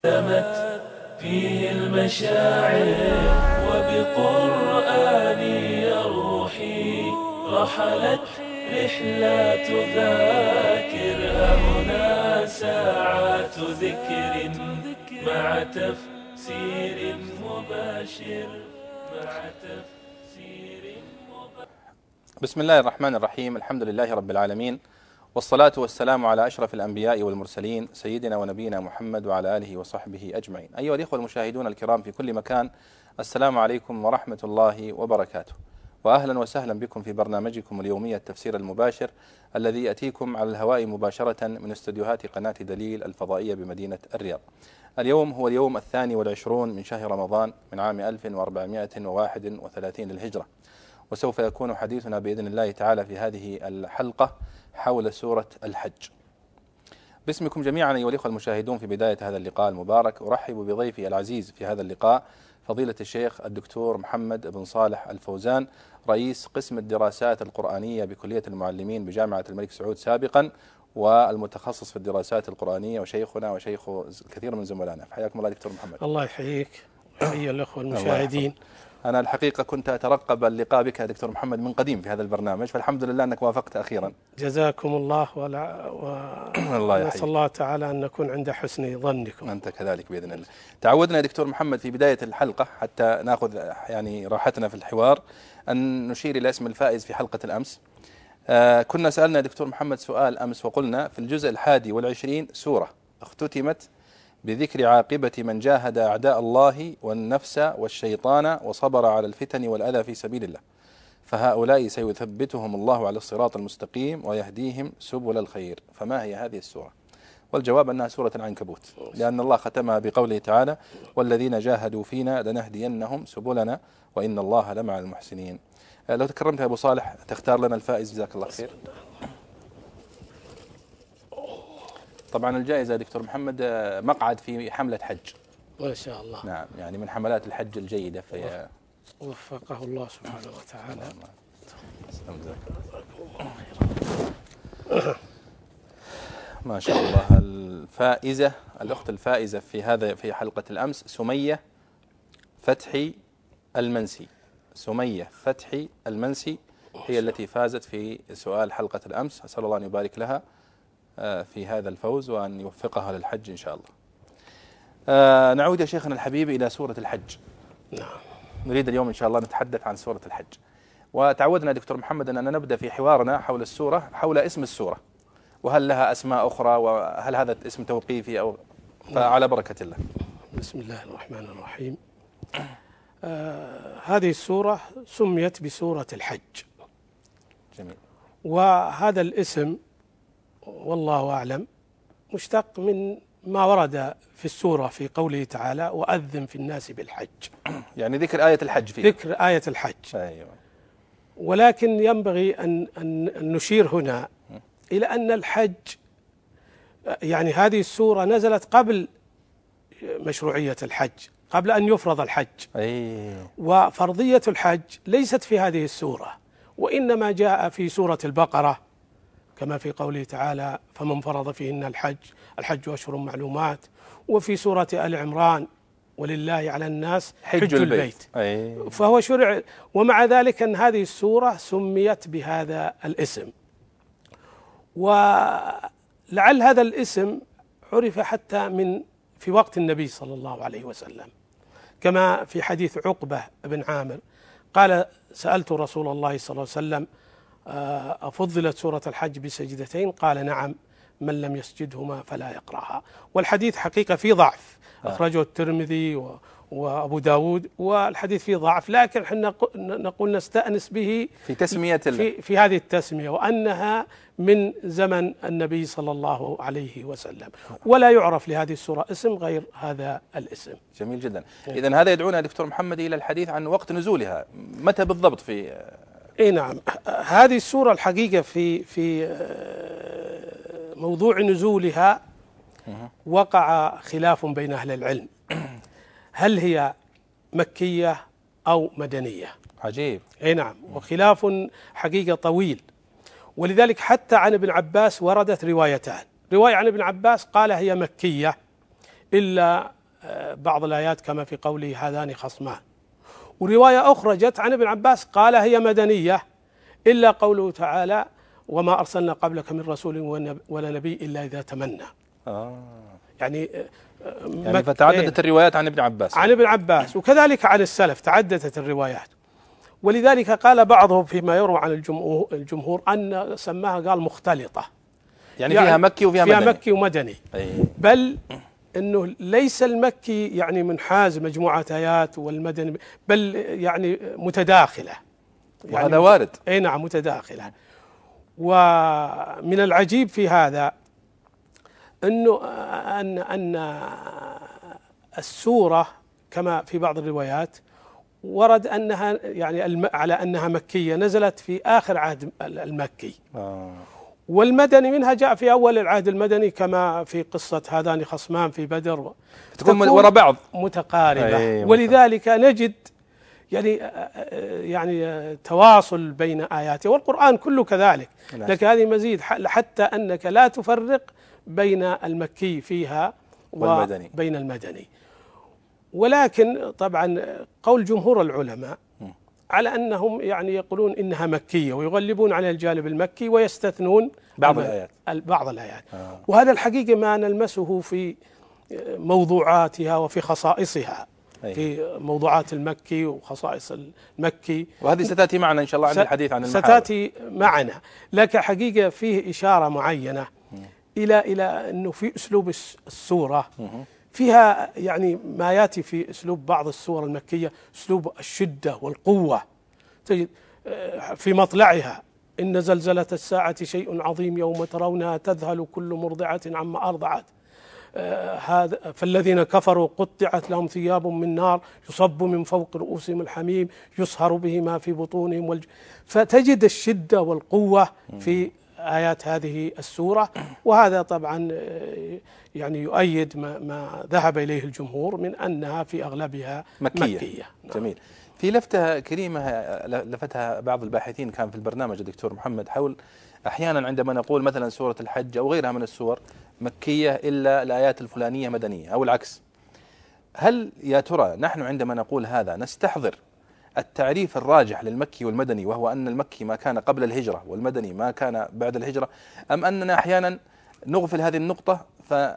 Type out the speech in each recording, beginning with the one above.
فيه المشاعر وبقرآني روحي رحلت رحلات ذاكر. هنا ساعات ذكر مع تفسير مباشر. بسم الله الرحمن الرحيم. الحمد لله رب العالمين، والصلاة والسلام على أشرف الأنبياء والمرسلين سيدنا ونبينا محمد وعلى آله وصحبه أجمعين. أيها الإخوة المشاهدون الكرام في كل مكان، السلام عليكم ورحمة الله وبركاته، وأهلا وسهلا بكم في برنامجكم اليومي التفسير المباشر الذي يأتيكم على الهواء مباشرة من استديوهات قناة دليل الفضائية بمدينة الرياض. اليوم هو اليوم 22 من شهر رمضان من عام 1431 للهجرة، وسوف يكون حديثنا بإذن الله تعالى في هذه الحلقة حول سورة الحج. باسمكم جميعا أيها الإخوة المشاهدون في بداية هذا اللقاء المبارك أرحب بضيفي العزيز في هذا اللقاء فضيلة الشيخ الدكتور محمد بن صالح الفوزان، رئيس قسم الدراسات القرآنية بكلية المعلمين بجامعة الملك سعود سابقا، والمتخصص في الدراسات القرآنية وشيخنا وشيخ كثير من زملائنا. حياكم الله دكتور محمد. الله يحييك. حيا الأخوة المشاهدين. أنا الحقيقة كنت أترقب اللقاء بك يا دكتور محمد من قديم في هذا البرنامج، فالحمد لله أنك وافقت أخيرا. جزاكم الله الله يحييك. نسأل الله تعالى أن نكون عند حسن ظنكم. أنت كذلك بإذن الله. تعودنا يا دكتور محمد في بداية الحلقة حتى نأخذ يعني راحتنا في الحوار أن نشير إلى اسم الفائز في حلقة الأمس. كنا سألنا يا دكتور محمد سؤال أمس وقلنا في الجزء 21 سورة اختتمت بذكر عاقبة من جاهد أعداء الله والنفس والشيطان وصبر على الفتن والأذى في سبيل الله، فهؤلاء سيثبتهم الله على الصراط المستقيم ويهديهم سبل الخير. فما هي هذه السورة؟ والجواب أنها سورة العنكبوت، لأن الله ختمها بقوله تعالى: والذين جاهدوا فينا لنهدينهم سبلنا وإن الله لمع المحسنين. لو تكرمت يا أبو صالح تختار لنا الفائز جزاك الله خير. طبعا الجائزة يا دكتور محمد مقعد في حملة حج ما شاء الله. نعم، يعني من حملات الحج الجيدة. وفقه الله سبحانه وتعالى. ما شاء الله. الفائزة الأخت الفائزة في حلقة الأمس سمية فتحي المنسي. سمية فتحي المنسي هي التي فازت في سؤال حلقة الأمس. أسأل الله أن يبارك لها في هذا الفوز وأن يوفقها للحج إن شاء الله. نعود يا شيخنا الحبيب إلى سورة الحج. نعم. نريد اليوم إن شاء الله نتحدث عن سورة الحج، وتعودنا دكتور محمد أننا نبدأ في حوارنا حول السورة حول اسم السورة، وهل لها أسماء أخرى وهل هذا اسم توقيفي أو فعلى بركة الله. بسم الله الرحمن الرحيم. هذه السورة سميت بسورة الحج. جميل. وهذا الاسم والله أعلم مشتق من ما ورد في السورة في قوله تعالى: وأذن في الناس بالحج. يعني ذكر آية الحج فيه. ذكر آية الحج. أيوة. ولكن ينبغي أن نشير هنا إلى أن الحج، يعني هذه السورة نزلت قبل مشروعية الحج، قبل أن يفرض الحج. وفرضية الحج ليست في هذه السورة، وإنما جاء في سورة البقرة كما في قوله تعالى: فمن فرض فيهن الحج أشهر معلومات، وفي سورة آل عمران: ولله على الناس حج البيت. فهو شرع. ومع ذلك أن هذه السورة سميت بهذا الاسم، ولعل هذا الاسم عرف حتى في وقت النبي صلى الله عليه وسلم، كما في حديث عقبة بن عامر قال: سألت رسول الله صلى الله عليه وسلم: أفضلت سورة الحج بسجدتين؟ قال: نعم، من لم يسجدهما فلا يقرأها. والحديث حقيقة فيه ضعف، أخرجه الترمذي وأبو داود، والحديث فيه ضعف، لكن احنا نقول نستأنس به في تسمية في هذه التسمية، وأنها من زمن النبي صلى الله عليه وسلم، ولا يعرف لهذه السورة اسم غير هذا الاسم. جميل جدا. إذن هذا يدعونا دكتور محمد إلى الحديث عن وقت نزولها، متى بالضبط في نعم. هذه السورة الحقيقة في موضوع نزولها وقع خلاف بين أهل العلم، هل هي مكية أو مدنية؟ عجيب. نعم. وخلاف حقيقة طويل، ولذلك حتى عن ابن عباس وردت روايتان. رواية عن ابن عباس قال هي مكية، إلا بعض الآيات كما في قوله هذان خصمان. ورواية أخرى جت عن ابن عباس قال هي مدنية إلا قوله تعالى وما أرسلنا قبلك من رسول ولا نبي إلا إذا تمنى. يعني فتعددت الروايات عن ابن عباس. عن ابن عباس وكذلك عن السلف تعددت الروايات. ولذلك قال بعضهم فيما يروى عن الجمهور أن سماها قال مختلطة، يعني فيها مكي وفيها مدني. فيها مكي ومدني. بل أنه ليس المكي يعني منحاز مجموعة آيات والمدني، بل يعني متداخلة، وهذا يعني وارد. أي نعم متداخلة. ومن العجيب في هذا أنه أن السورة كما في بعض الروايات ورد أنها يعني على أنها مكية نزلت في آخر عهد المكي. والمدني منها جاء في أول العهد المدني كما في قصة هذان خصمان في بدر، تكون وراء بعض متقاربة. ولذلك نجد يعني تواصل بين آياته، والقرآن كله كذلك. لكن هذه مزيد حتى أنك لا تفرق بين المكي فيها وبين المدني. ولكن طبعا قول جمهور العلماء على أنهم يعني يقولون إنها مكية ويغلبون على الجانب المكي ويستثنون بعض الآيات. وهذا الحقيقة ما نلمسه في موضوعاتها وفي خصائصها، في موضوعات المكي وخصائص المكي، وهذه ستأتي معنا إن شاء الله عند الحديث عن المحاور. ستأتي معنا. لكن حقيقة فيه إشارة معينة إلى أنه في أسلوب السورة فيها يعني ما يأتي في أسلوب بعض السور المكية أسلوب الشدة والقوة. تجد في مطلعها إن زلزلة الساعة شيء عظيم يوم ترونها تذهل كل مرضعة عما أرضعت هذا فالذين كفروا قطعت لهم ثياب من نار يصب من فوق رؤوسهم الحميم يصهر به ما في بطونهم فتجد الشدة والقوة في آيات هذه السورة. وهذا طبعا يعني يؤيد ما ذهب إليه الجمهور من أنها في أغلبها مكية. جميل. في لفتة كريمة لفتها بعض الباحثين كان في البرنامج الدكتور محمد حول أحيانا عندما نقول مثلا سورة الحج أو غيرها من السور مكية إلا الآيات الفلانية مدنية أو العكس، هل يا ترى نحن عندما نقول هذا نستحضر التعريف الراجح للمكي والمدني وهو أن المكي ما كان قبل الهجرة والمدني ما كان بعد الهجرة، أم أننا أحيانا نغفل هذه النقطة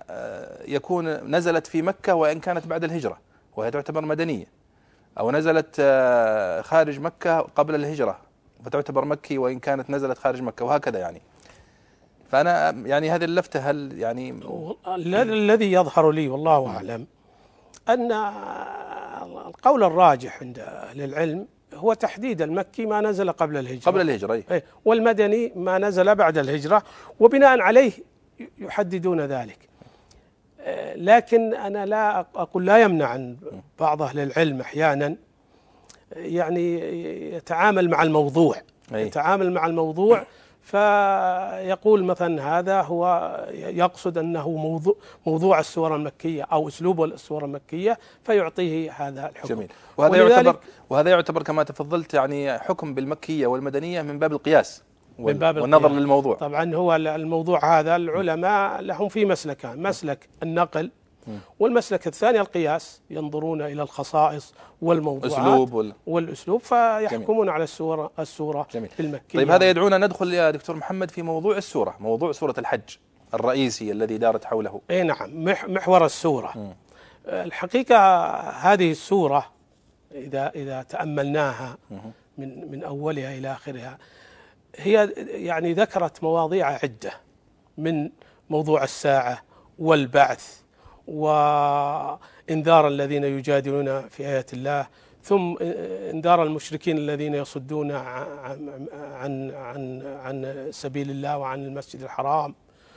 فيكون نزلت في مكة وإن كانت بعد الهجرة وهي تعتبر مدنية، أو نزلت خارج مكة قبل الهجرة فتعتبر مكي وإن كانت نزلت خارج مكة وهكذا يعني. فأنا يعني هذه اللفتة هل يعني الذي يظهر لي والله أعلم أن القول الراجح عند أهل العلم هو تحديد المكي ما نزل قبل الهجرة والمدني ما نزل بعد الهجرة، وبناء عليه يحددون ذلك. لكن أنا لا أقول لا يمنع عن بعض أهل العلم أحيانا يعني يتعامل مع الموضوع فيقول مثلا هذا هو يقصد أنه موضوع السورة المكية أو أسلوب السورة المكية فيعطيه هذا الحكم. جميل. وهذا يعتبر كما تفضلت يعني حكم بالمكية والمدنية من باب القياس والنظر للموضوع. طبعا هو الموضوع هذا العلماء لهم في مسلكان، مسلك النقل والمسلك الثاني القياس، ينظرون إلى الخصائص والموضوعات والأسلوب فيحكمون جميل. على السورة المكية. طيب هذا يدعونا ندخل يا دكتور محمد في موضوع سورة الحج الرئيسي الذي دارت حوله. اي نعم، محور السورة. الحقيقة هذه السورة إذا تأملناها من أولها إلى آخرها هي يعني ذكرت مواضيع عدة، من موضوع الساعة والبعث وإنذار الذين يجادلون في آيات الله، ثم إنذار المشركين الذين يصدون عن سبيل الله وعن المسجد الحرام،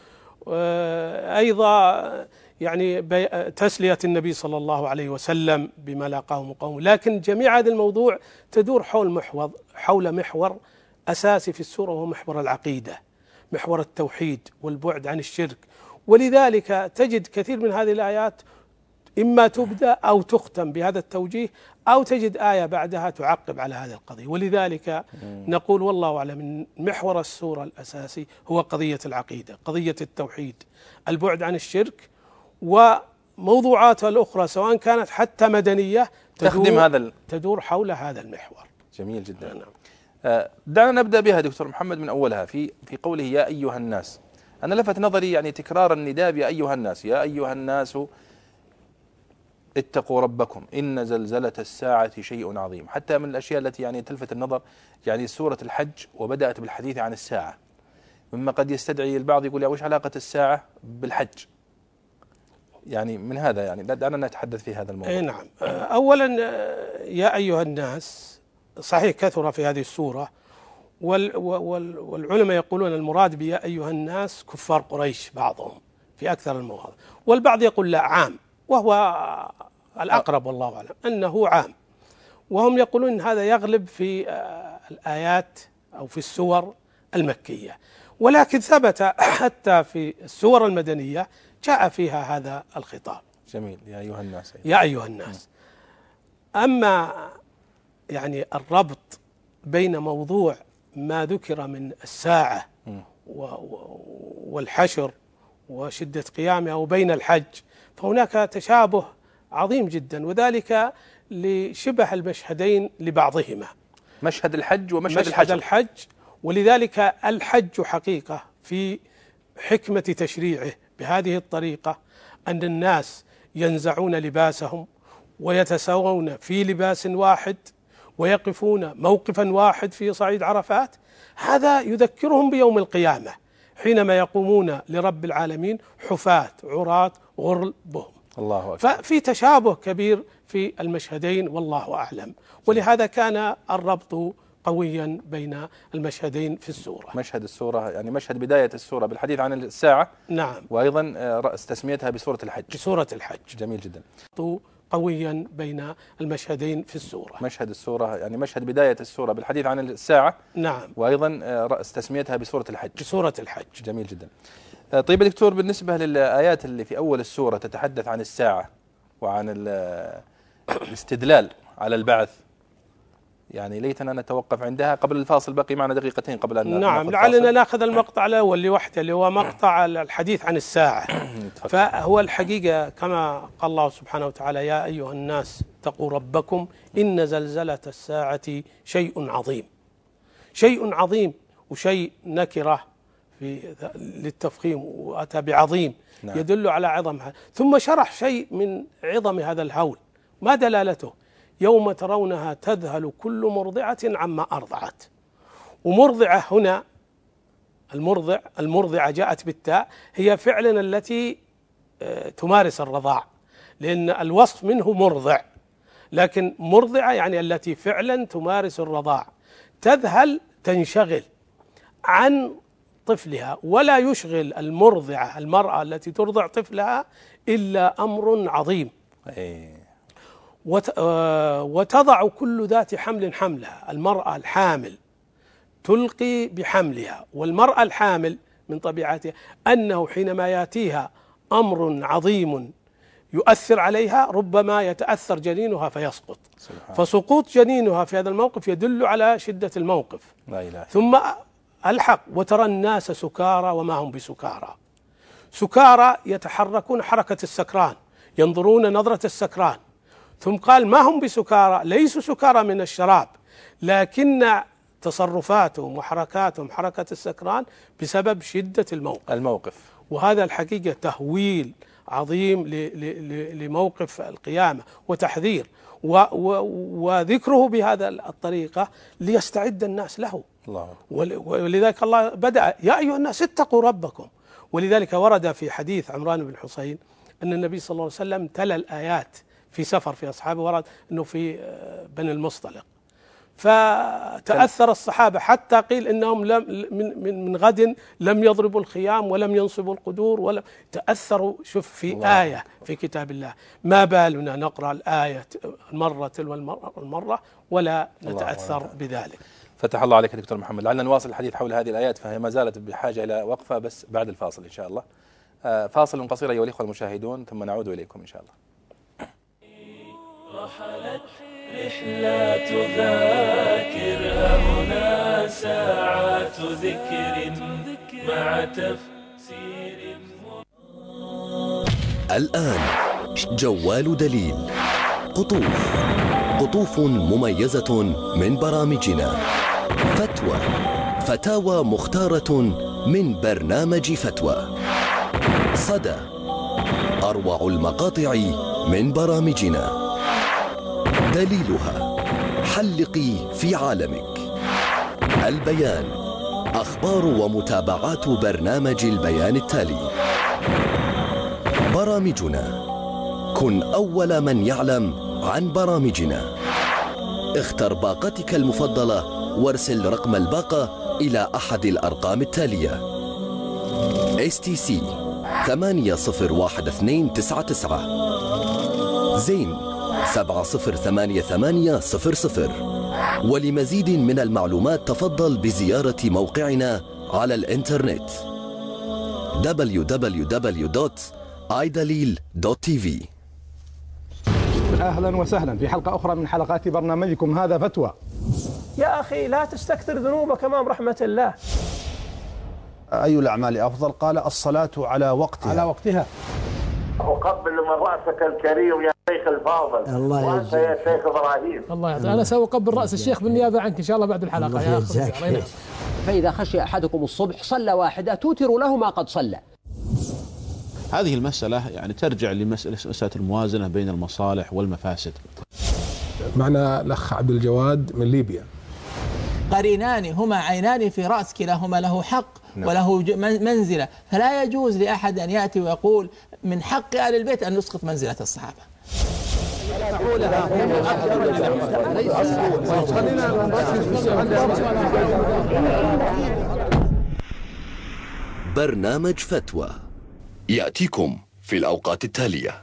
أيضا يعني تسلية النبي صلى الله عليه وسلم بما لاقاه من قومه. لكن جميع هذا الموضوع تدور حول محور أساسي في السورة وهو محور العقيدة، محور التوحيد والبعد عن الشرك. ولذلك تجد كثير من هذه الآيات إما تبدأ أو تختم بهذا التوجيه، أو تجد آية بعدها تعقب على هذه القضية. ولذلك نقول والله أعلم من محور السورة الأساسي هو قضية العقيدة، قضية التوحيد، البعد عن الشرك، وموضوعاتها الأخرى سواء كانت حتى مدنية تدور حول هذا المحور. جميل جدا. دعنا نبدأ بها دكتور محمد من أولها في قوله يا أيها الناس. أنا لفت نظري يعني تكرار النداء يا أيها الناس، يا أيها الناس اتقوا ربكم إن زلزلة الساعة شيء عظيم. حتى من الأشياء التي يعني تلفت النظر يعني سورة الحج وبدأت بالحديث عن الساعة، مما قد يستدعي البعض يقول يا وش علاقة الساعة بالحج؟ يعني من هذا يعني دعنا نتحدث في هذا الموضوع. نعم. أولا يا أيها الناس صحيح كثر في هذه السورة، والعلماء يقولون المراد بيا أيها الناس كفار قريش بعضهم في أكثر المواضع، والبعض يقول لا عام، وهو الأقرب والله أعلم أنه عام، وهم يقولون إن هذا يغلب في الآيات أو في السور المكية، ولكن ثبت حتى في السور المدنية جاء فيها هذا الخطاب. جميل. يا أيها الناس، يا أيها الناس. أما يعني الربط بين موضوع ما ذكر من الساعة والحشر وشدة قيامها وبين الحج، فهناك تشابه عظيم جدا، وذلك لشبه المشهدين لبعضهما، مشهد الحج ومشهد الحج. ولذلك الحج حقيقة في حكمة تشريعه بهذه الطريقة أن الناس ينزعون لباسهم ويتساوون في لباس واحد ويقفون موقفا واحد في صعيد عرفات. هذا يذكرهم بيوم القيامة حينما يقومون لرب العالمين حفاة عراة غرل بهم. الله أكبر. ففي تشابه كبير في المشهدين والله أعلم، ولهذا كان الربط قويا بين المشهدين في السورة. مشهد السورة يعني مشهد بداية السورة بالحديث عن الساعة، نعم، وأيضا رأس تسميتها بسورة الحج. بسورة الحج. جميل جدا. قويا بين المشهدين في السورة. مشهد السورة يعني مشهد بداية السورة بالحديث عن الساعة، نعم، وأيضا رأس تسميتها بسورة الحج. بسورة الحج. جميل جدا. طيب دكتور، بالنسبة للآيات اللي في أول السورة تتحدث عن الساعة وعن الاستدلال على البعث، يعني ليتنا نتوقف عندها قبل الفاصل، بقي معنا دقيقتين قبل أن نعم، لعلنا نأخذ المقطع الأول لوحده اللي هو مقطع الحديث عن الساعة. فهو الحقيقة كما قال الله سبحانه وتعالى يا أيها الناس اتقوا ربكم إن زلزلة الساعة شيء عظيم. شيء عظيم وشيء نكرة للتفخيم وأتى بعظيم. نعم. يدل على عظمها، ثم شرح شيء من عظم هذا الهول. ما دلالته؟ يوم ترونها تذهل كل مرضعة عما أرضعت. ومرضعة هنا المرضعة جاءت بالتاء، هي فعلا التي تمارس الرضاع، لأن الوصف منه مرضع، لكن مرضعة يعني التي فعلا تمارس الرضاع. تذهل تنشغل عن طفلها، ولا يشغل المرضعة المرأة التي ترضع طفلها إلا أمر عظيم. وتضع كل ذات حمل حملها. المرأة الحامل تلقي بحملها، والمرأة الحامل من طبيعتها أنه حينما يأتيها أمر عظيم يؤثر عليها ربما يتأثر جنينها فيسقط. فسقوط جنينها في هذا الموقف يدل على شدة الموقف. لا إله. ثم الحق وترى الناس سكارى وما هم بسكارى. سكارى يتحركون حركة السكران، ينظرون نظرة السكران. ثم قال ما هم بسكارى، ليسوا سكارى من الشراب، لكن تصرفاتهم وحركاتهم حركة السكران بسبب شدة الموقف. وهذا الحقيقة تهويل عظيم لموقف القيامة وتحذير، وذكره بهذا الطريقة ليستعد الناس له. الله. ولذلك الله بدأ يا أيها الناس اتقوا ربكم. ولذلك ورد في حديث عمران بن حسين أن النبي صلى الله عليه وسلم تلا الآيات في سفر في أصحابه، ورد أنه في بني المصطلق، فتأثر الصحابة حتى قيل إنهم من غد لم يضربوا الخيام ولم ينصبوا القدور ولم تأثروا. شوف في الله. آية في كتاب الله، ما بالنا نقرأ الآية المرة تلو المرة ولا نتأثر بذلك. فتح الله عليك دكتور محمد. لعلنا نواصل الحديث حول هذه الآيات، فهي ما زالت بحاجة إلى وقفة بس بعد الفاصل إن شاء الله. فاصل قصير أيها الإخوة المشاهدون ثم نعود إليكم إن شاء الله. رحلت رحلات ذاكر هنا ساعات ذكر مع تفسير. الآن جوال دليل. قطوف مميزة من برامجنا. فتاوى مختارة من برنامج فتوى. صدى، أروع المقاطع من برامجنا. دليلها، حلقي في عالمك. البيان، أخبار ومتابعات برنامج البيان التالي. برامجنا، كن أول من يعلم عن برامجنا. اختر باقتك المفضلة وارسل رقم الباقة إلى أحد الأرقام التالية: STC 801299 زين 708800. ولمزيد من المعلومات تفضل بزيارة موقعنا على الإنترنت www.idalil.tv. أهلا وسهلا في حلقة أخرى من حلقات برنامجكم هذا فتوى. يا أخي لا تستكثر ذنوبك أمام رحمة الله. أي الأعمال أفضل؟ قال الصلاة على وقتها. أقبل من رأسك الكريم يا شيخ الفاضل. الله وأنت يا شيخ إبراهيم. الله يعطيك. أنا سأقبل رأس الشيخ بالنيابة عنك إن شاء الله بعد الحلقة يا أخي. فإذا خشي أحدكم الصبح صلى واحدة توتر له ما قد صلى. هذه المسألة يعني ترجع لمسألة الموازنة بين المصالح والمفاسد. معنا الأخ عبد الجواد من ليبيا. قرينان هما عينان في رأس، كلاهما له حق وله منزلة، فلا يجوز لأحد أن يأتي ويقول من حق آل البيت أن نسقط منزلة الصحابة. برنامج فتوى يأتيكم في الأوقات التالية: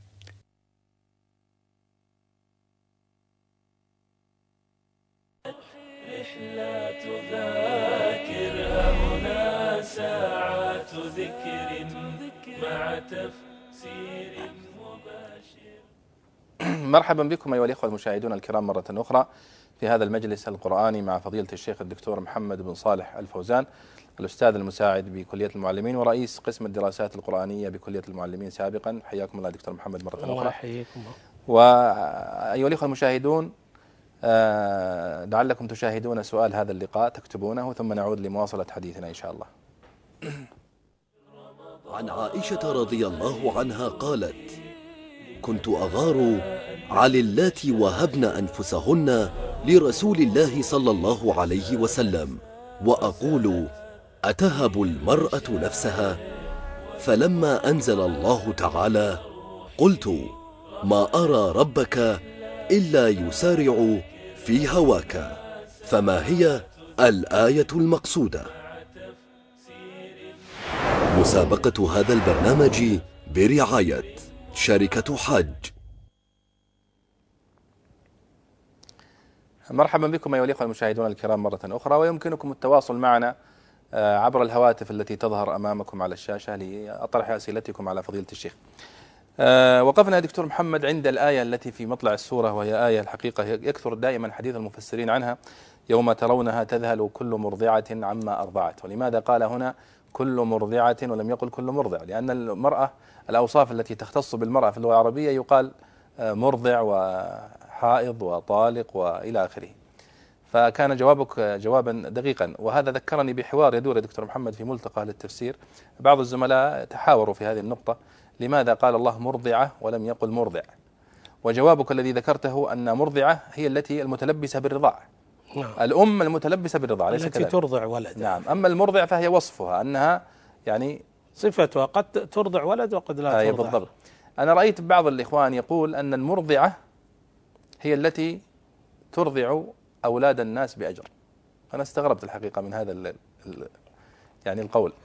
رحلات ذاكرها هنا ساعات ذكر مع تفسير مباشر. مرحبا بكم أيها الإخوة المشاهدون الكرام مرة أخرى في هذا المجلس القرآني مع فضيلة الشيخ الدكتور محمد بن صالح الفوزان، الأستاذ المساعد بكلية المعلمين ورئيس قسم الدراسات القرآنية بكلية المعلمين سابقا. حياكم الله دكتور محمد مرة أخرى. الله يحييكم. وأيها الإخوة المشاهدون، لعلكم تشاهدون سؤال هذا اللقاء تكتبونه ثم نعود لمواصلة حديثنا إن شاء الله. عن عائشة رضي الله عنها قالت: كنت أغار على اللاتي وهبن أنفسهن لرسول الله صلى الله عليه وسلم، وأقول: أتهب المرأة نفسها؟ فلما أنزل الله تعالى قلت: ما أرى ربك إلا يسارع في هواك. فما هي الآية المقصودة؟ مسابقة هذا البرنامج برعاية شركة حج. مرحبا بكم أيها الإخوة المشاهدون الكرام مرة أخرى، ويمكنكم التواصل معنا عبر الهواتف التي تظهر أمامكم على الشاشة لأطرح أسئلتكم على فضيلة الشيخ. وقفنا دكتور محمد عند الآية التي في مطلع السورة، وهي آية الحقيقة يكثر دائما حديث المفسرين عنها: يوم ترونها تذهل كل مرضعة عما أرضعت. ولماذا قال هنا كل مرضعة ولم يقل كل مرضع؟ لأن المرأة الأوصاف التي تختص بالمرأة في اللغة العربية يقال مرضع وحائض وطالق وإلى آخره. فكان جوابك جوابا دقيقا، وهذا ذكرني بحوار يدور يا دكتور محمد في ملتقى للتفسير. بعض الزملاء تحاوروا في هذه النقطة: لماذا قال الله مرضعة ولم يقل مرضع؟ وجوابك الذي ذكرته أن مرضعة هي التي المتلبسة بالرضاع. نعم. الأم المتلبسة بالرضاع ليس التي كذلك. ترضع ولدها. نعم. أما المرضع فهي وصفها أنها يعني صفتها قد ترضع ولد وقد لا ترضع. بالضبط. أنا رأيت بعض الإخوان يقول أن المرضعة هي التي ترضع أولاد الناس بأجر. أنا استغربت الحقيقة من هذا يعني القول.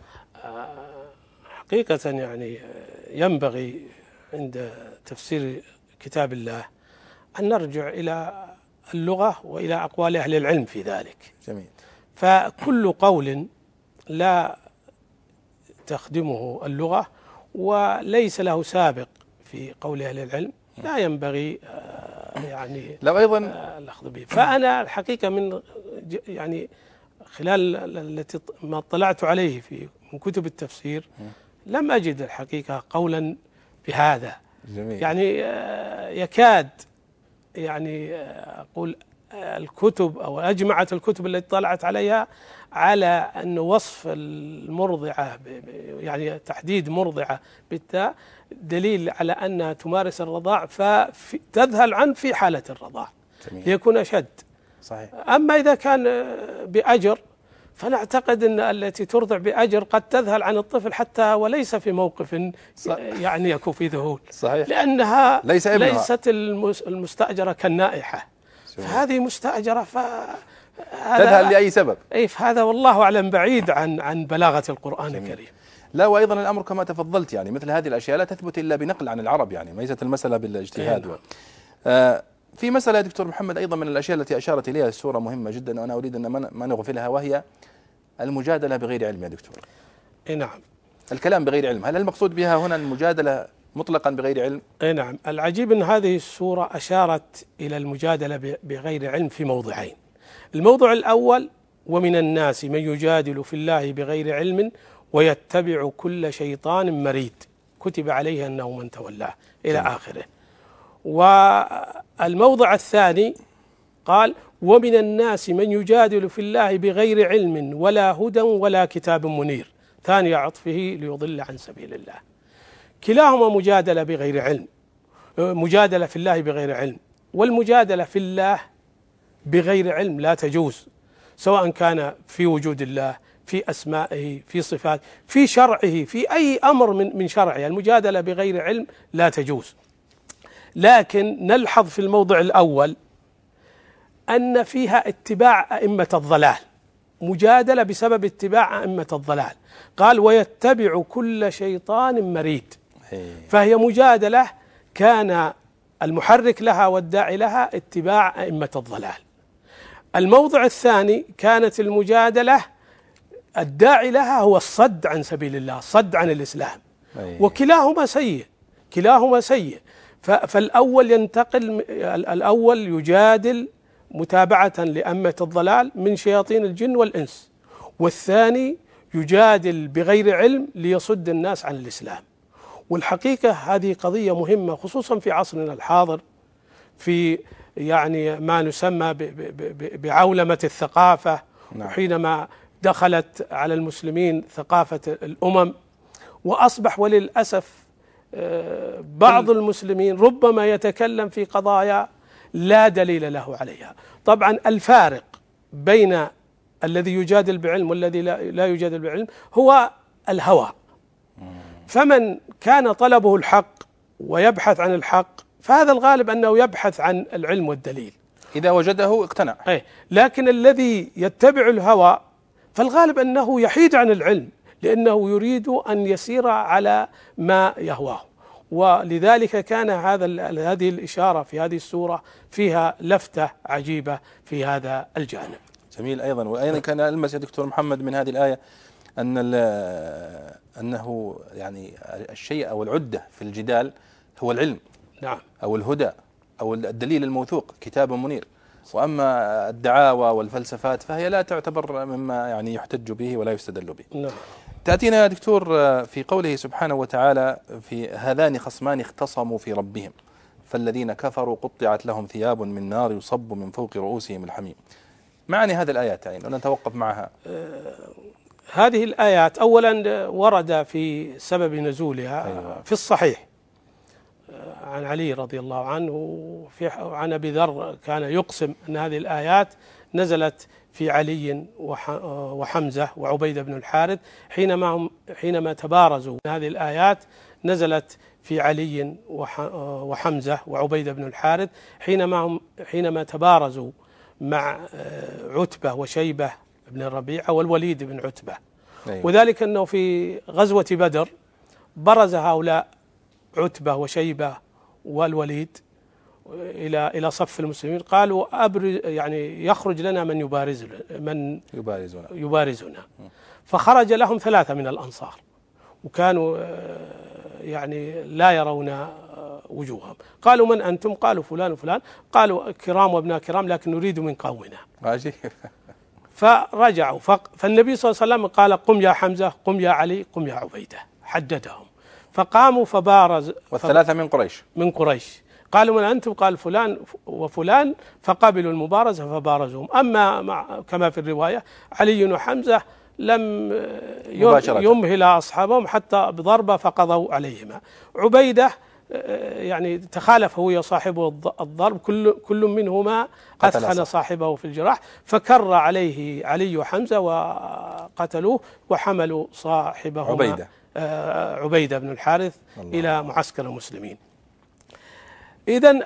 حقيقة يعني ينبغي عند تفسير كتاب الله أن نرجع إلى اللغة وإلى أقوال أهل العلم في ذلك. جميل. فكل قول لا تخدمه اللغة وليس له سابق في قول أهل العلم لا ينبغي يعني لو أيضا الأخذ به. فأنا الحقيقة من يعني خلال التي ما اطلعت عليه من كتب التفسير لم أجد الحقيقة قولا بهذا. جميل. يعني يكاد يعني أقول الكتب أو أجمعت الكتب التي طلعت عليها على أن وصف المرضعة يعني تحديد مرضعة بالتاء دليل على أنها تمارس الرضاع فتذهل عنه في حالة الرضاع ليكون أشد. صحيح. أما إذا كان بأجر فنعتقد أن التي ترضع بأجر قد تذهل عن الطفل حتى وليس في موقف يعني يكون في ذهول. صحيح. لأنها ليست المستأجرة كالنائحة، فهذه مستأجرة تذهل لأي سبب. أي فهذا والله أعلم بعيد عن بلاغة القرآن الكريم. لا، وأيضا الأمر كما تفضلت يعني مثل هذه الأشياء لا تثبت إلا بنقل عن العرب، يعني ليست المسألة بالاجتهاد. في مسألة يا دكتور محمد أيضا من الأشياء التي أشارت إليها السورة مهمة جدا وأنا أريد أن ما نغفلها، وهي المجادلة بغير علم يا دكتور. نعم. الكلام بغير علم، هل المقصود بها هنا المجادلة مطلقا بغير علم؟ نعم. العجيب أن هذه السورة أشارت إلى المجادلة بغير علم في موضعين. الموضوع الأول: ومن الناس من يجادل في الله بغير علم ويتبع كل شيطان مريد كتب عليه أنه من تولاه إلى آخره. والموضع الثاني قال: ومن الناس من يجادل في الله بغير علم ولا هدى ولا كتاب منير، ثاني عطفه ليضل عن سبيل الله. كلاهما مجادلة بغير علم، مجادلة في الله بغير علم، والمجادلة في الله بغير علم لا تجوز، سواء كان في وجود الله، في أسمائه، في صفاته، في شرعه، في أي أمر من شرعه. المجادلة بغير علم لا تجوز. لكن نلحظ في الموضع الأول أن فيها اتباع أئمة الضلال، مجادلة بسبب اتباع أئمة الضلال. قال: ويتبع كل شيطان مريد، فهي مجادلة كان المحرك لها والداعي لها اتباع أئمة الضلال. الموضع الثاني كانت المجادلة الداعي لها هو الصد عن سبيل الله، الصد عن الإسلام، وكلاهما سيء، كلاهما سيء. فالأول ينتقل، الأول يجادل متابعة لأئمة الضلال من شياطين الجن والإنس، والثاني يجادل بغير علم ليصد الناس عن الإسلام. والحقيقة هذه قضية مهمة خصوصا في عصرنا الحاضر، في يعني ما نسمى بعولمة الثقافة. حينما دخلت على المسلمين ثقافة الأمم، وأصبح وللأسف بعض المسلمين ربما يتكلم في قضايا لا دليل له عليها. طبعا الفارق بين الذي يجادل بعلم والذي لا يجادل بعلم هو الهوى. فمن كان طلبه الحق ويبحث عن الحق فهذا الغالب أنه يبحث عن العلم والدليل، إذا وجده اقتنع. لكن الذي يتبع الهوى فالغالب أنه يحيد عن العلم، لأنه يريد أن يسير على ما يهواه. ولذلك كان هذه الإشارة في هذه السورة فيها لفتة عجيبة في هذا الجانب. جميل. وأيضا كان ألمس يا دكتور محمد من هذه الآية أنه يعني الشيء أو العدة في الجدال هو العلم. نعم. أو الهدى أو الدليل الموثوق، كتاب منير. وأما الدعاوى والفلسفات فهي لا تعتبر مما يعني يحتج به ولا يستدل به. نعم. تأتينا يا دكتور في قوله سبحانه وتعالى: في هذان خصمان اختصموا في ربهم فالذين كفروا قطعت لهم ثياب من نار يصب من فوق رؤوسهم الحميم. معني هذه الآيات يعني ونتوقف معها. هذه الآيات أولا ورد في سبب نزولها في الصحيح عن علي رضي الله عنه عن أبي ذر كان يقسم أن هذه الآيات نزلت في علي وحمزة وعبيدة بن الحارث حينما تبارزوا. هذه الآيات نزلت في علي وحمزة وعبيدة بن الحارث حينما تبارزوا مع عتبة وشيبة بن الربيعة والوليد بن عتبة. وذلك أنه في غزوة بدر برز هؤلاء عتبة وشيبة والوليد إلى صف المسلمين، قالوا يعني يخرج لنا من يبارزنا. فخرج لهم 3 من الأنصار وكانوا يعني لا يرون وجوههم. قالوا: من أنتم؟ قالوا: فلان وفلان. قالوا: كرام وابناء كرام لكن نريد من قومنا. فرجعوا. فالنبي صلى الله عليه وسلم قال: قم يا حمزة، قم يا علي، قم يا عبيدة، حددهم. فقاموا فبارز. والثلاثة من قريش. من قريش. قالوا من أنتم؟ قال فلان وفلان، فقبلوا المبارزة فبارزهم. أما كما في الرواية علي وحمزة لم يمهل أصحابهم حتى بضربة فقضوا عليهما. عبيدة يعني تخالف هو صاحبه الضرب، كل منهما أثخن صاحبه في الجراح، فكر عليه علي وحمزة وقتلوه وحملوا صاحبهما عبيدة بن الحارث إلى معسكر المسلمين. إذن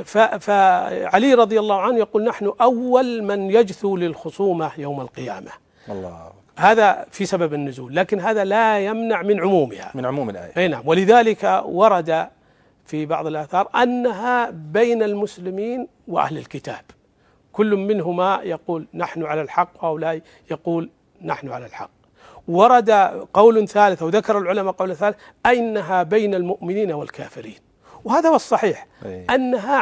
فعلي رضي الله عنه يقول نحن أول من يجثو للخصومة يوم القيامة. الله. هذا في سبب النزول، لكن هذا لا يمنع من عمومها، من عموم الآية. أي نعم. ولذلك ورد في بعض الآثار أنها بين المسلمين وأهل الكتاب، كل منهما يقول نحن على الحق وهؤلاء يقول نحن على الحق. ورد قول ثالث، وذكر العلماء قول ثالث، أنها بين المؤمنين والكافرين، وهذا هو الصحيح، أنها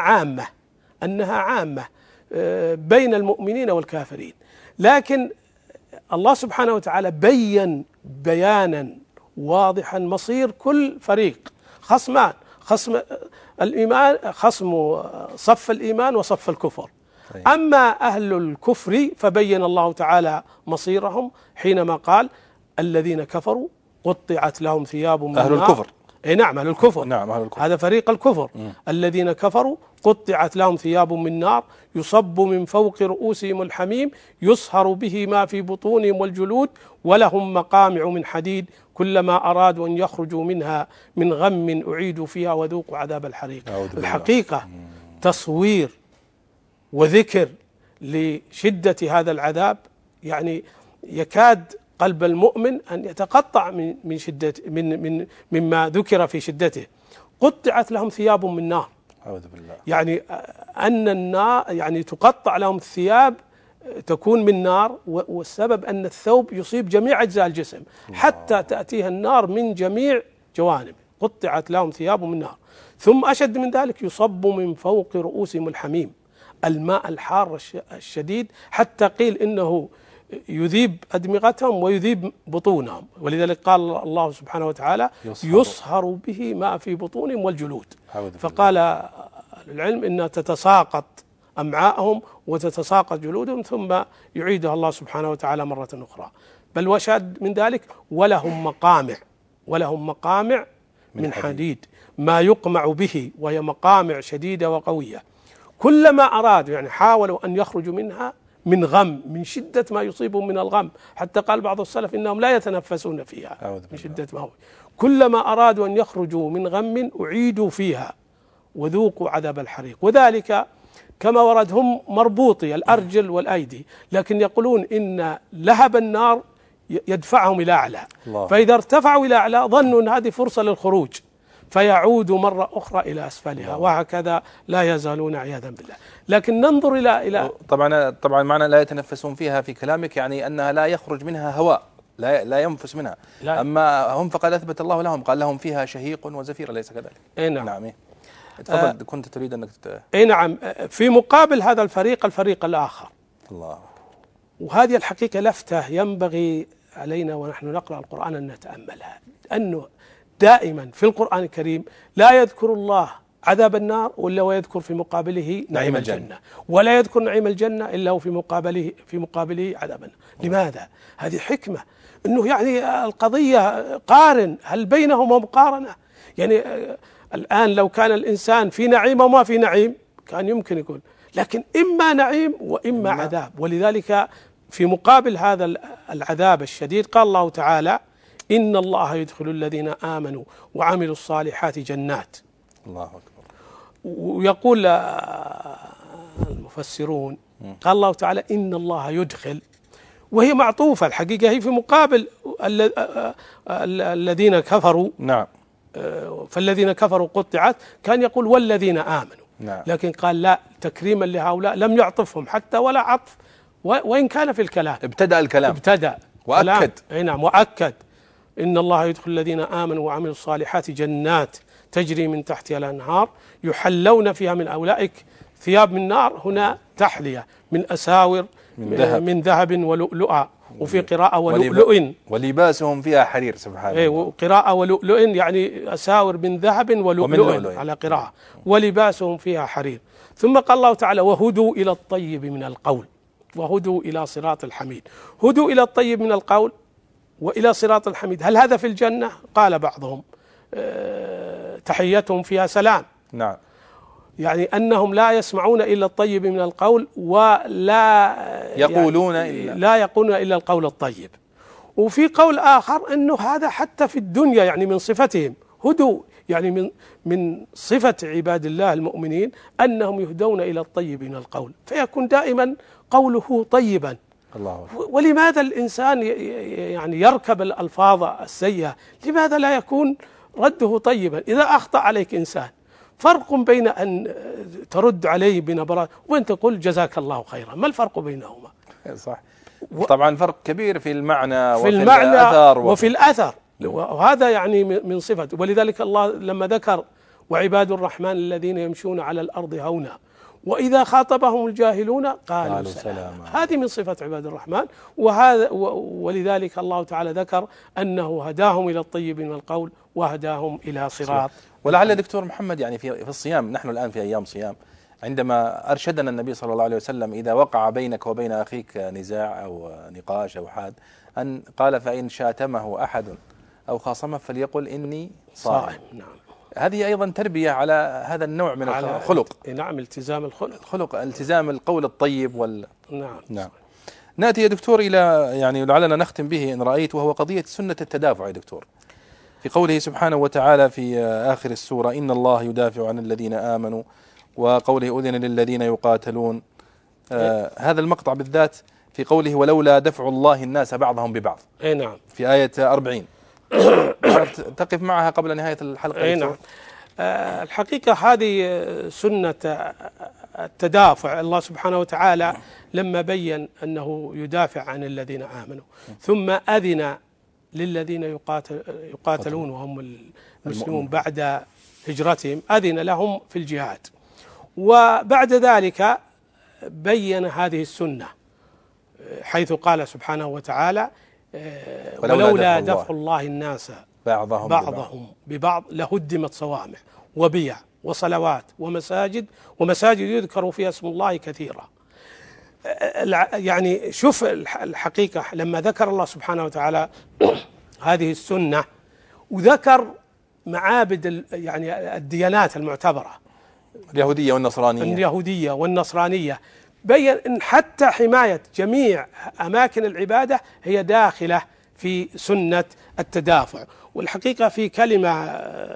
عامة بين المؤمنين والكافرين. لكن الله سبحانه وتعالى بين بيانا واضحا مصير كل فريق، خصمان، خصم الإيمان، خصم صف الإيمان وصف الكفر. أما أهل الكفر فبين الله تعالى مصيرهم حينما قال الذين كفروا قطعت لهم ثياب من أهل نار. الكفر. أي نعم، أهل الكفر. نعم، أهل الكفر. هذا فريق الكفر. الذين كفروا قطعت لهم ثياب من نار يصب من فوق رؤوسهم الحميم يصهر به ما في بطونهم والجلود ولهم مقامع من حديد كلما أرادوا أن يخرجوا منها من غم أعيدوا فيها وذوقوا عذاب الحريق. الحقيقة تصوير وذكر لشدة هذا العذاب، يعني يكاد قلب المؤمن أن يتقطع من شدة مما ذكر في شدته. قطعت لهم ثياب من نار. أعوذ بالله. يعني أن النار يعني تقطع لهم الثياب تكون من نار، والسبب أن الثوب يصيب جميع أجزاء الجسم حتى تأتيها النار من جميع جوانب. قطعت لهم ثياب من نار. ثم أشد من ذلك يصب من فوق رؤوسهم الحميم، الماء الحار الشديد، حتى قيل إنه يذيب أدمغتهم ويذيب بطونهم. ولذلك قال الله سبحانه وتعالى يصهر به ما في بطونهم والجلود. فقال العلم إنها تتساقط أمعاءهم وتتساقط جلودهم ثم يعيدها الله سبحانه وتعالى مرة أخرى. بل وشد من ذلك ولهم مقامع من حديد ما يقمع به، وهي مقامع شديدة وقوية. كلما أرادوا يعني حاولوا أن يخرجوا منها من غم، من شدة ما يصيبهم من الغم، حتى قال بعض السلف إنهم لا يتنفسون فيها من شدة ما هو. كلما أرادوا أن يخرجوا من غم أعيدوا فيها وذوقوا عذاب الحريق. وذلك كما ورد هم مربوطي الأرجل والأيدي، لكن يقولون إن لهب النار يدفعهم إلى أعلى، فإذا ارتفعوا إلى أعلى ظنوا أن هذه فرصة للخروج فيعودوا مرة أخرى إلى أسفلها، وهكذا لا يزالون عياذا بالله. لكن ننظر إلى طبعا معنى لا يتنفسون فيها في كلامك يعني أنها لا يخرج منها هواء، لا ينفس منها. لا. أما هم فقد أثبت الله لهم، قال لهم فيها شهيق وزفير، أليس كذلك؟ أي نعم. نعم. تفضل. كنت تريد أنك أي نعم. في مقابل هذا الفريق الآخر. الله. وهذه الحقيقة لفتة ينبغي علينا ونحن نقرأ القرآن أن نتأملها، أنه دائما في القرآن الكريم لا يذكر الله عذاب النار إلا ويذكر في مقابله نعيم الجنة، ولا يذكر نعيم الجنة إلا وفي مقابله عذاب النار. لماذا؟ هذه حكمة، أنه يعني القضية قارن، هل بينهما مقارنة؟ يعني الآن لو كان الإنسان في نعيم وما في نعيم كان يمكن يقول، لكن إما نعيم وإما عذاب. ولذلك في مقابل هذا العذاب الشديد قال الله تعالى إن الله يدخل الذين آمنوا وعملوا الصالحات جنات. الله أكبر. ويقول المفسرون قال الله تعالى إن الله يدخل، وهي معطوفة الحقيقة، هي في مقابل الذين كفروا. نعم. فالذين كفروا قطعت، كان يقول والذين آمنوا. نعم. لكن قال لا، تكريما لهؤلاء لم يعطفهم حتى ولا عطف، وإن كان في الكلام ابتدأ الكلام، ابتدأ وأكد. أي نعم، وأكد إن الله يدخل الذين آمنوا وعملوا الصالحات جنات تجري من تحتها الأنهار يحلون فيها من أولئك ثياب من نار. هنا تحلية من أساور من ذهب ولؤلؤا وفي قراءة ولؤلؤ ولباسهم فيها حرير. سبحان الله. وقراءة ولؤلؤ يعني أساور من ذهب ولؤلؤ على قراءة، ولباسهم فيها حرير. ثم قال الله تعالى وهدوا إلى الطيب من القول وهدوا إلى صراط الحميد. هدوا إلى الطيب من القول وإلى صراط الحميد، هل هذا في الجنة؟ قال بعضهم تحيتهم فيها سلام. نعم، يعني أنهم لا يسمعون إلا الطيب من القول ولا يقولون لا يقولون إلا القول الطيب. وفي قول آخر أنه هذا حتى في الدنيا يعني من صفتهم هدوا، يعني من صفة عباد الله المؤمنين أنهم يهدون إلى الطيب من القول، فيكون دائما قوله طيبا. الله. ولماذا الإنسان يعني يركب الألفاظ السيئة؟ لماذا لا يكون رده طيبا؟ إذا أخطأ عليك إنسان فرق بين أن ترد عليه بنبرات وأن تقول جزاك الله خيرا، ما الفرق بينهما؟ صح. طبعا فرق كبير في المعنى وفي الأثر وفي الأثر، وهذا يعني من صفته. ولذلك الله لما ذكر وعباد الرحمن الذين يمشون على الأرض هونا وإذا خاطبهم الجاهلون قالوا سلاما، هذه من صفة عباد الرحمن. ولذلك الله تعالى ذكر أنه هداهم إلى الطيب من القول وهداهم إلى صراط. ولعل دكتور محمد يعني في الصيام، نحن الآن في أيام صيام، عندما أرشدنا النبي صلى الله عليه وسلم إذا وقع بينك وبين أخيك نزاع أو نقاش أو حاد أن قال فإن شاتمه أحد أو خاصمه فليقل إني صائم. نعم. هذه أيضا تربية على هذا النوع من الخلق. نعم، التزام الخلق، التزام القول الطيب نعم. نأتي يا دكتور إلى يعني لعلنا نختم به إن رأيت، وهو قضية سنة التدافع يا دكتور، في قوله سبحانه وتعالى في آخر السورة إن الله يدافع عن الذين آمنوا، وقوله أذن للذين يقاتلون. هذا المقطع بالذات في قوله ولولا دفع الله الناس بعضهم ببعض. نعم. في آية 40 تقف معها قبل نهاية الحلقة. نعم. الحقيقة هذه سنة التدافع. الله سبحانه وتعالى لما بين أنه يدافع عن الذين آمنوا ثم أذن للذين يقاتلون وهم المسلمون بعد هجرتهم، أذن لهم في الجهاد، وبعد ذلك بين هذه السنة حيث قال سبحانه وتعالى ولولا دفع الله الناس بعضهم ببعض لهدمت صوامع وبيع وصلوات ومساجد يذكر فيها اسم الله كثيرا. يعني شوف الحقيقة لما ذكر الله سبحانه وتعالى هذه السنة وذكر معابد يعني الديانات المعتبرة اليهودية والنصرانية بين أن حتى حماية جميع أماكن العبادة هي داخلة في سنة التدافع. والحقيقة في كلمة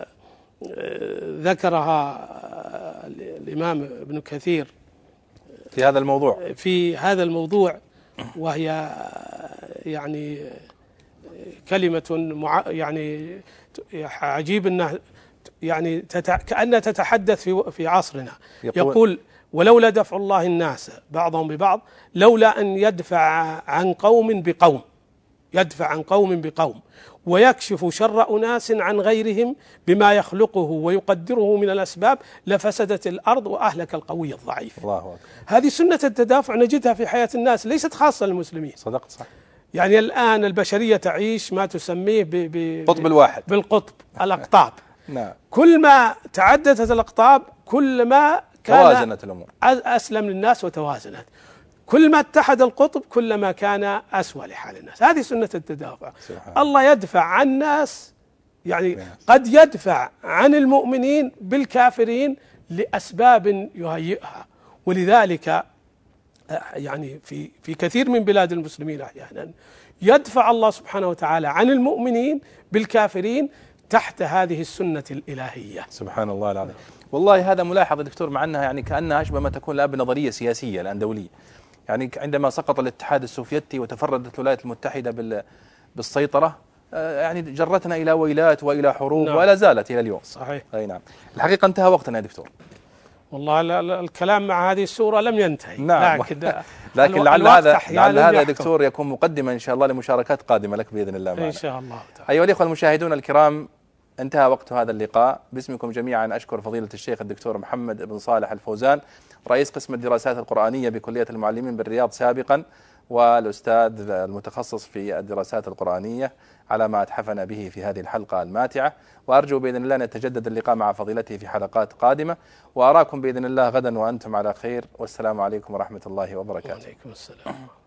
ذكرها الإمام ابن كثير في هذا الموضوع وهي يعني كلمة يعني عجيب أنها يعني كأنها تتحدث في عصرنا. يقول ولولا دفع الله الناس بعضهم ببعض لولا أن يدفع عن قوم بقوم ويكشف شر أناس عن غيرهم بما يخلقه ويقدره من الأسباب لفسدت الأرض وأهلك القوي الضعيف. الله أكبر. هذه سنة التدافع نجدها في حياة الناس، ليست خاصة للمسلمين. صدقت، صح. يعني الآن البشرية تعيش ما تسميه قطب الواحد، بالقطب الأقطاب. نعم. كل ما تعددت الأقطاب كل ما توازنت الأمور، أسلم للناس وتوازنت. كل ما اتحد القطب كلما كان أسوأ لحال الناس. هذه سنة التدافع. الله يدفع عن الناس، يعني قد يدفع عن المؤمنين بالكافرين لأسباب يهيئها. ولذلك يعني في كثير من بلاد المسلمين أحيانا يدفع الله سبحانه وتعالى عن المؤمنين بالكافرين تحت هذه السنة الإلهية. سبحان الله العظيم. والله هذا ملاحظة دكتور، مع أنها يعني كأنها أشبه ما تكون الآن بنظرية سياسية الآن دولية. يعني عندما سقط الاتحاد السوفيتي وتفردت الولايات المتحدة بالسيطرة يعني جرتنا إلى ويلات وإلى حروب. نعم. ولا زالت إلى اليوم. صحيح. أي نعم. الحقيقة انتهى وقتنا يا دكتور. والله الكلام مع هذه السورة لم ينتهي. نعم. لكن لعل هذا يا دكتور يكون مقدمة إن شاء الله لمشاركات قادمة لك بإذن الله معنا. إن شاء الله تعالى. أيها الإخوة المشاهدون الكرام، انتهى وقت هذا اللقاء. باسمكم جميعا أشكر فضيلة الشيخ الدكتور محمد بن صالح الفوزان، رئيس قسم الدراسات القرآنية بكلية المعلمين بالرياض سابقا، والأستاذ المتخصص في الدراسات القرآنية على ما أتحفنا به في هذه الحلقة الماتعة، وأرجو بإذن الله أن يتجدد اللقاء مع فضيلته في حلقات قادمة، وأراكم بإذن الله غدا وأنتم على خير، والسلام عليكم ورحمة الله وبركاته. وعليكم السلام.